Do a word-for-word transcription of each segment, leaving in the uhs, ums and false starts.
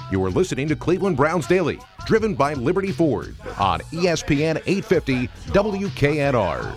You are listening to Cleveland Browns Daily, driven by Liberty Ford on E S P N eight fifty W K N R.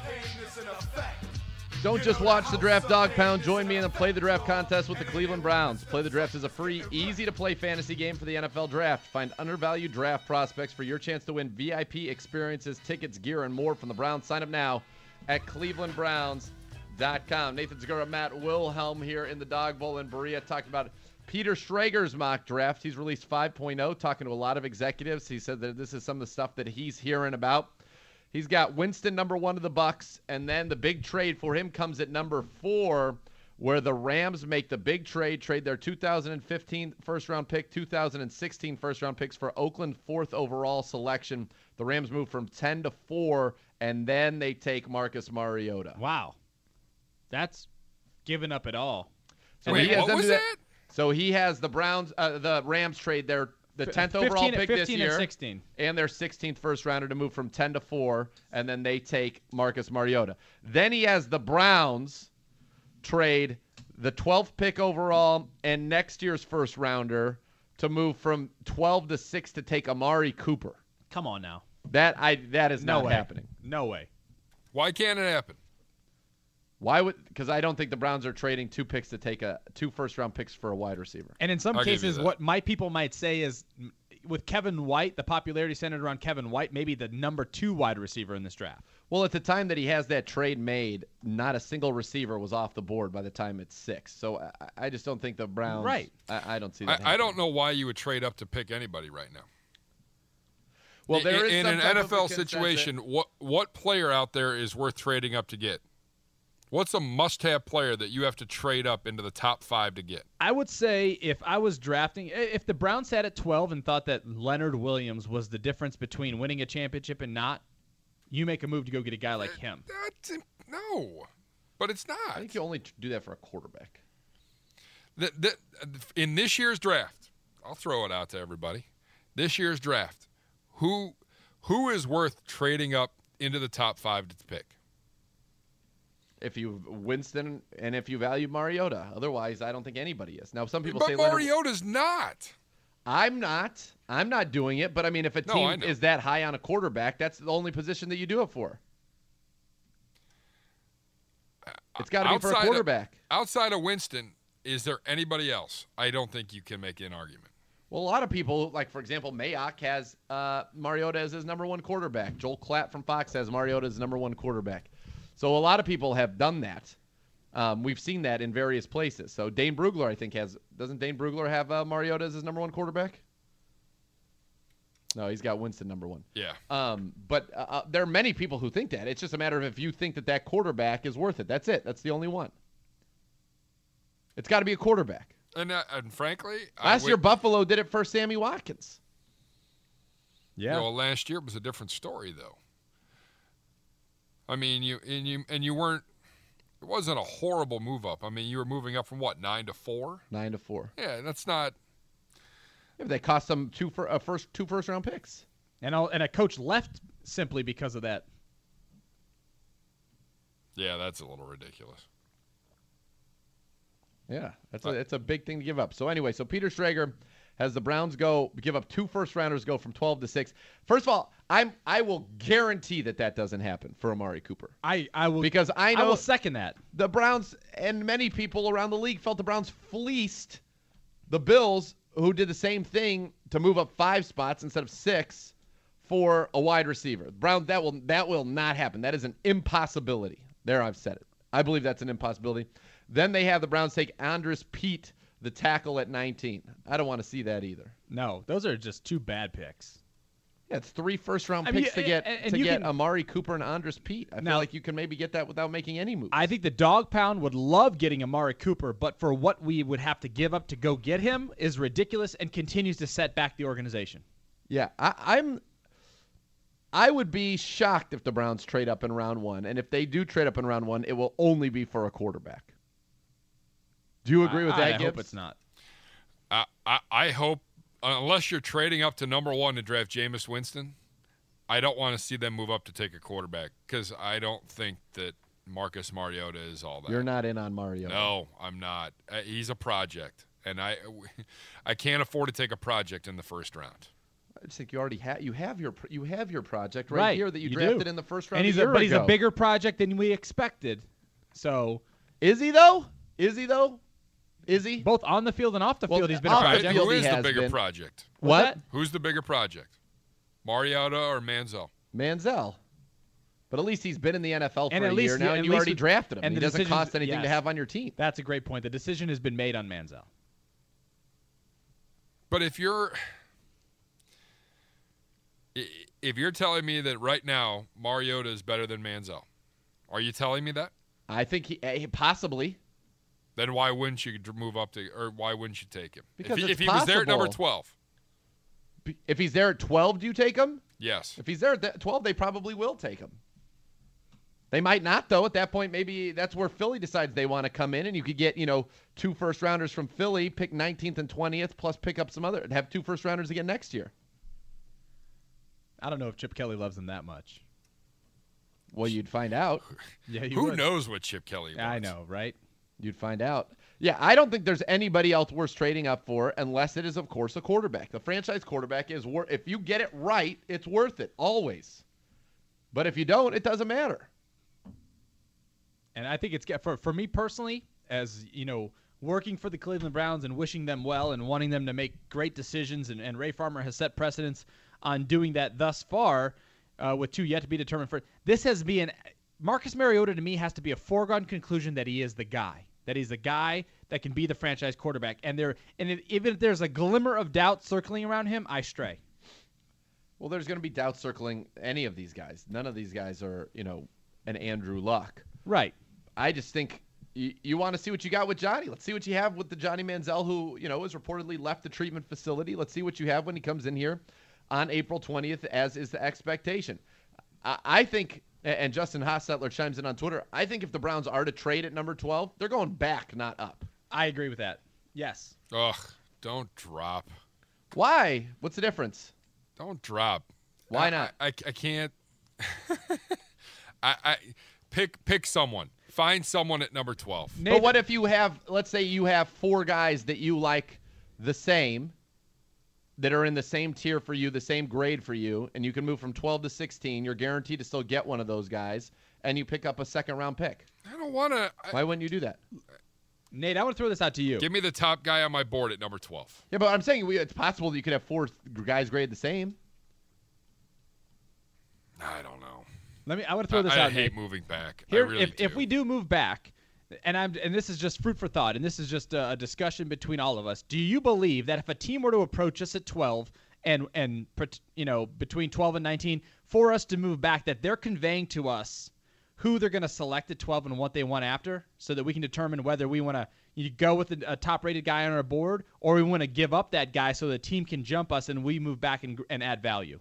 Don't just watch the Draft Dog Pound. Join me in the Play the Draft contest with the Cleveland Browns. Play the Draft is a free, easy-to-play fantasy game for the N F L Draft. Find undervalued draft prospects for your chance to win V I P experiences, tickets, gear, and more from the Browns. Sign up now at cleveland browns dot com. Nathan Zegura, Matt Wilhelm here in the Dog Bowl in Berea talked about Peter Schrager's mock draft. He's released five point oh, talking to a lot of executives. He said that this is some of the stuff that he's hearing about. He's got Winston number one of the Bucks, and then the big trade for him comes at number four, where the Rams make the big trade, trade their two thousand fifteen first-round pick, two thousand sixteen first-round picks for Oakland fourth overall selection. The Rams move from ten to four, and then they take Marcus Mariota. Wow. That's giving up it all. So Wait, he has what was that? that? So he has the Browns, uh, the Rams trade their the tenth overall pick this year, and sixteen, and their sixteenth first rounder to move from ten to four, and then they take Marcus Mariota. Then he has the Browns trade the twelfth pick overall and next year's first rounder to move from twelve to six to take Amari Cooper. Come on now. That I that is No not way. happening. No way. Why can't it happen? Why would? Because I don't think the Browns are trading two picks to take a two first round picks for a wide receiver. And in some I'll give you cases, that. what my people might say is, mm, with Kevin White, the popularity centered around Kevin White, maybe the number two wide receiver in this draft. Well, at the time that he has that trade made, not a single receiver was off the board by the time it's six. So I, I just don't think the Browns. Right. I, I don't see I, that. I don't happening. know why you would trade up to pick anybody right now. Well, there in, is in some an type N of F a L consensus. situation, what what player out there is worth trading up to get? What's a must-have player that you have to trade up into the top five to get? I would say if I was drafting, if the Browns sat at twelve and thought that Leonard Williams was the difference between winning a championship and not, you make a move to go get a guy like him. That's, no, but it's not. I think you only do that for a quarterback. The, the, in this year's draft, I'll throw it out to everybody. This year's draft, who who is worth trading up into the top five to pick? If you Winston and if you value Mariota, otherwise I don't think anybody is. Now some people But say Leonard, Mariota's not. I'm not. I'm not doing it. But I mean, if a No, I team know. is that high on a quarterback, that's the only position that you do it for. It's got to be for a Outside of- quarterback. Outside of Winston, is there anybody else? I don't think you can make an argument. Well, a lot of people, like, for example, Mayock has uh, Mariota as his number one quarterback. Joel Klatt from Fox has Mariota as his number one quarterback. So a lot of people have done that. Um, we've seen that in various places. So Dane Brugler, I think, has – doesn't Dane Brugler have uh, Mariota as his number one quarterback? No, he's got Winston number one. Yeah. Um, but uh, uh, there are many people who think that. It's just a matter of if you think that that quarterback is worth it. That's it. That's the only one. It's got to be a quarterback. And, uh, and frankly, I Last would- year, Buffalo did it for Sammy Watkins. Yeah. You know, last year was a different story, though. I mean, you and you and you weren't. It wasn't a horrible move up. I mean, you were moving up from what, nine to four? Nine to four. Yeah, that's not. Yeah, they cost them two for uh, first two first round picks. And I'll, and a coach left simply because of that. Yeah, that's a little ridiculous. Yeah, that's a it's a big thing to give up. So anyway, so Peter Schrager has the Browns go give up two first rounders, go from twelve to six. First of all, I'm I will guarantee that that doesn't happen for Amari Cooper. I, I will Because I I know will second that. the Browns and many people around the league felt the Browns fleeced the Bills, who did the same thing to move up five spots instead of six for a wide receiver. Brown that will that will not happen. That is an impossibility. There, I've said it. I believe that's an impossibility. Then they have the Browns take Andres Pete, the tackle, at nineteen. I don't want to see that either. No, those are just two bad picks. Yeah, it's three first-round I mean, picks to and- get and to you get can- Amari Cooper and Andres Pete. I feel Now- like you can maybe get that without making any moves. I think the Dog Pound would love getting Amari Cooper, but for what we would have to give up to go get him is ridiculous and continues to set back the organization. Yeah, I, I'm. I would be shocked if the Browns trade up in round one, and if they do trade up in round one, it will only be for a quarterback. Do you agree with I, that, I Gibbs? hope it's not. I, I I hope unless you're trading up to number one to draft Jameis Winston, I don't want to see them move up to take a quarterback because I don't think that Marcus Mariota is all that. You're not in on Mario. No, I'm not. Uh, he's a project, and I, I can't afford to take a project in the first round. I just think you already have you have your you have your project right, Right, here that you, you drafted do. in the first round. And he's a a, year but he's a ago. bigger project than we expected. So Is he though? Is he though? Is he? both on the field and off the Well, field, he's been a off the All right, project. field who he is the has bigger been. project? What's What? that? Who's the bigger project? Mariota or Manziel? Manziel. But at least he's been in the N F L for And a at least- year now, at and you least already with- drafted him. and He the doesn't decisions- cost anything to yes. have on your team. That's a great point. The decision has been made on Manziel. But if you're i- if you're telling me that right now Mariota is better than Manziel, are you telling me that? I think he eh, possibly. Then why wouldn't you dr- move up to, or why wouldn't you take him? Because if he, it's if he was there at number possible. twelve, If he's there at twelve, do you take him? yes. If he's there at th- twelve, they probably will take him. They might not, though. At that point, maybe that's where Philly decides they want to come in, and you could get, you know, two first rounders from Philly, pick nineteenth and twentieth, plus pick up some other, and have two first rounders again next year. I don't know if Chip Kelly loves him that much. Well, you'd find out. Yeah, you Who would. knows what Chip Kelly wants? I know, right? You'd find out. Yeah, I don't think there's anybody else worth trading up for unless it is, of course, a quarterback. The franchise quarterback is worth. If you get it right, it's worth it always. But if you don't, it doesn't matter. And I think it's for for me personally, as you know, working for the Cleveland Browns and wishing them well and wanting them to make great decisions, and, and Ray Farmer has set precedents on doing that thus far, uh, with two yet to be determined. For this has been Marcus Mariota to me has to be a foregone conclusion that he is the guy, that he's the guy that can be the franchise quarterback. And there, and if, even if there's a glimmer of doubt circling around him, I stray. Well, there's going to be doubt circling any of these guys. None of these guys are, you know, an Andrew Luck. Right. I just think you, you want to see what you got with Johnny. Let's see what you have with the Johnny Manziel, who, you know, has reportedly left the treatment facility. Let's see what you have when he comes in here on April twentieth, as is the expectation. I, I think, and Justin Hostetler chimes in on Twitter, I think if the Browns are to trade at number twelve, they're going back, not up. I agree with that. Yes. Ugh, don't drop. Why? What's the difference? Don't drop. Why I- not? I, I, I can't. I, I pick pick someone. Find someone at number twelve. But what if you have, let's say you have four guys that you like the same, that are in the same tier for you, the same grade for you, and you can move from twelve to sixteen. You're guaranteed to still get one of those guys, and you pick up a second round pick. I don't want to. Why wouldn't you do that? Nate, I want to throw this out to you. Give me the top guy on my board at number twelve. Yeah, but I'm saying we, it's possible that you could have four guys graded the same. I don't know. Let me. I want to throw this I, out. I hate Nate. moving back. Here, I really if, do. if we do move back, and I'm and this is just fruit for thought, and this is just a, a discussion between all of us. Do you believe that if a team were to approach us at twelve and and you know between twelve and nineteen for us to move back, that they're conveying to us who they're going to select at twelve and what they want after, so that we can determine whether we want to you go with a, a top-rated guy on our board, or we want to give up that guy so the team can jump us and we move back and, and add value?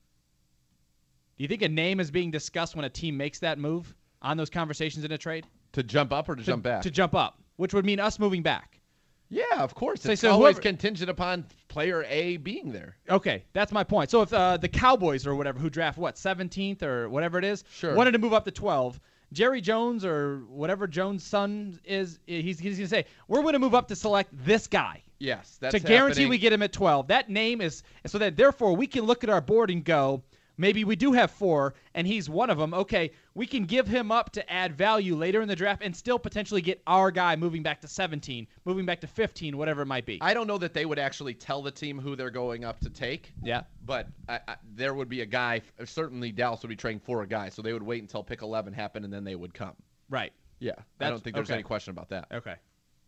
Do you think a name is being discussed when a team makes that move on those conversations in a trade? To jump up or to, To, jump back? To jump up, which would mean us moving back. yeah, of course. So- It's so always whoever- contingent upon player A being there. Okay, that's my point. So if uh, the Cowboys or whatever, who draft what, seventeenth or whatever it is, Sure. wanted to move up to twelve, Jerry Jones or whatever Jones' son is, he's, he's going to say, we're going to move up to select this guy. Yes, that's to guarantee happening. we get him at twelve. That name is so that therefore we can look at our board and go, maybe we do have four, and he's one of them. Okay, we can give him up to add value later in the draft and still potentially get our guy moving back to seventeen, moving back to fifteen, whatever it might be. I don't know that they would actually tell the team who they're going up to take. yeah. But I, I, there would be a guy. Certainly, Dallas would be trading for a guy, so they would wait until pick eleven happened, and then they would come. Right. Yeah, I That's- don't think there's okay. any question about that. Okay.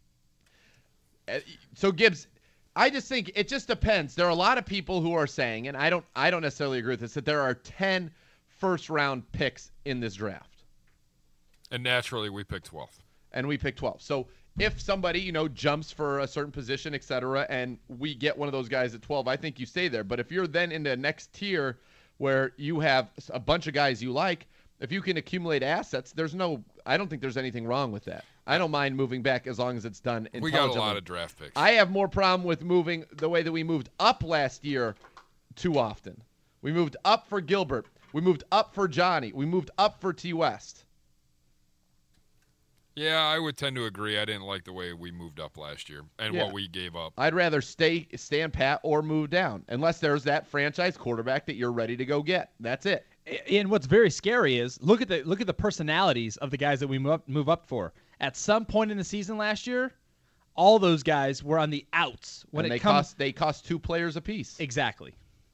Uh, So Gibbs, I just think it just depends. There are a lot of people who are saying, and I don't, I don't necessarily agree with this, that there are ten first-round picks in this draft, and naturally we pick twelfth. and we pick twelve. So if somebody, you know, jumps for a certain position, et cetera, and we get one of those guys at twelve, I think you stay there. But if you're then in the next tier where you have a bunch of guys you like, if you can accumulate assets, there's no, I don't think there's anything wrong with that. I don't mind moving back as long as it's done We got a intelligently. lot of draft picks. I have more problem with moving the way that we moved up last year too often. We moved up for Gilbert. We moved up for Johnny. We moved up for T. West. Yeah, I would tend to agree. I didn't like the way we moved up last year and Yeah. what we gave up. I'd rather stay stand pat or move down, unless there's that franchise quarterback that you're ready to go get. That's it. And what's very scary is look at the look at the personalities of the guys that we move up, move up for. At some point in the season last year, all those guys were on the outs when and it they comes. cost they cost two players apiece. Exactly.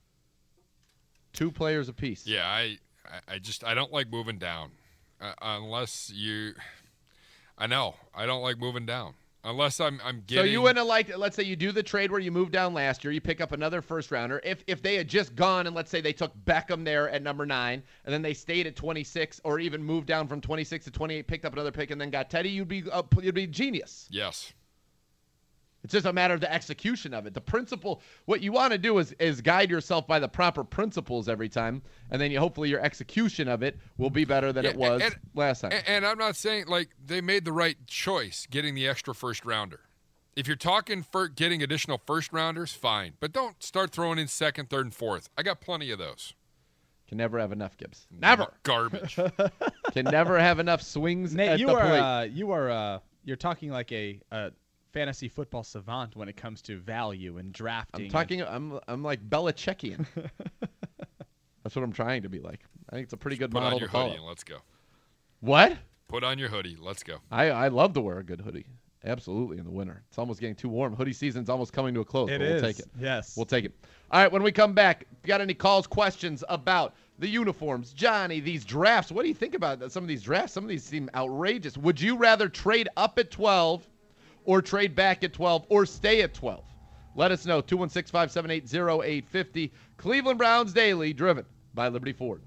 Two players apiece. Yeah, I, I, I just I don't like moving down, uh, unless you. I know I don't like moving down unless I'm I'm getting. So you wouldn't have liked, let's say you do the trade where you moved down last year, you pick up another first rounder. If if they had just gone and let's say they took Beckham there at number nine, and then they stayed at twenty-six, or even moved down from twenty-six to twenty-eight, picked up another pick, and then got Teddy, you'd be uh, you'd be genius. Yes. It's just a matter of the execution of it. The principle, what you want to do is is guide yourself by the proper principles every time, and then you, hopefully your execution of it will be better than Yeah, it was and- last time. And, and I'm not saying like they made the right choice getting the extra first rounder. If you're talking for getting additional first rounders, fine, but don't start throwing in second, third, and fourth. I got plenty of those. Can never have enough, Gibbs. Never. Garbage. Can never have enough swings Nate, at you the are plate. uh, you are uh, you're talking like a, a fantasy football savant when it comes to value and drafting. I'm talking. I'm. I'm like Belichickian. That's what I'm trying to be like. I think it's a pretty good Put model on your to follow. hoodie and let's go. What? Put on your hoodie. Let's go. I I love to wear a good hoodie. Absolutely in the winter. It's almost getting too warm. Hoodie season's almost coming to a close. It but we'll is. take it. Yes. We'll take it. All right. When we come back, if you got any calls, questions about the uniforms, Johnny, these drafts? What do you think about some of these drafts? Some of these seem outrageous. Would you rather trade up at twelve, or trade back at twelve, or stay at twelve? Let us know. two one six, five seven eight, zero eight five zero. Cleveland Browns Daily, driven by Liberty Ford.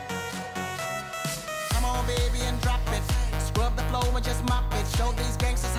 Come on, baby, and drop it. Scrub the floor and just mop it. Show these gangsters